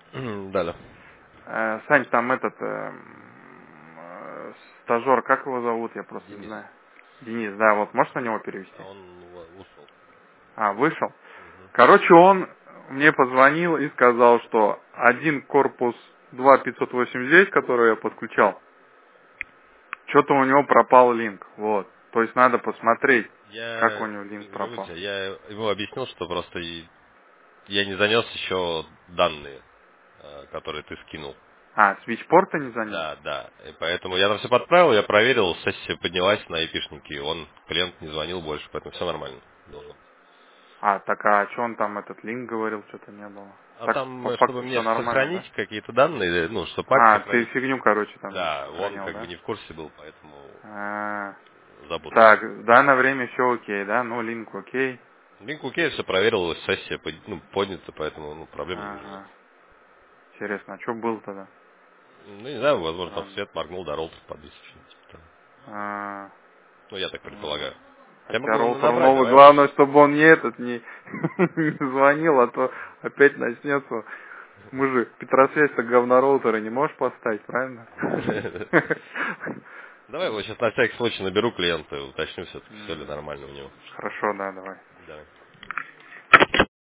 Да, да. Сань, там этот стажер, как его зовут, я просто не Денис. знаю. Денис, да, вот можешь на него А перевести? он ушел. А, вышел? Мгм. Короче, он мне позвонил и сказал, что один корпус 2589, который я подключал, что-то у него пропал линк. Вот. То есть надо посмотреть, как у Я него не линк гневу пропал. тебя, я ему объяснил, что просто я не занес еще данные, которые ты скинул. А, свитчпорта не занес? Да, да. И поэтому я там все подправил, я проверил, сессия поднялась на эпишнике, клиент не звонил больше, поэтому все нормально должно быть. А, так а что он там, этот линк говорил, что-то не было. А Так, там, по чтобы факту все мне нормально, да? сохранить какие-то данные, чтобы папе А, ты сохранить, фигню, короче, там да, он сохранял, как бы да? не в курсе был, поэтому А, запутался. так, в данное время все окей, да? Ну, линк окей. Линк окей, все проверил, сессия поднята, поэтому проблем не вижу. Нет. Ага. Интересно, а что был тогда? Ну, не знаю, возможно, там Странно. свет моргнул, да, роутер подвис, что-нибудь типа того. А, Ну, я так ну, предполагаю. Я хотя могу роутер набрать, новый, давай лучше. главное, чтобы он не этот, не звонил, а то опять начнется. Мы же Петросвязь-то говнороутеры не можешь поставить, правильно? Давай вот сейчас на всякий случай наберу клиента, уточню все-таки, все ли нормально у него. Хорошо, да, давай. Давай.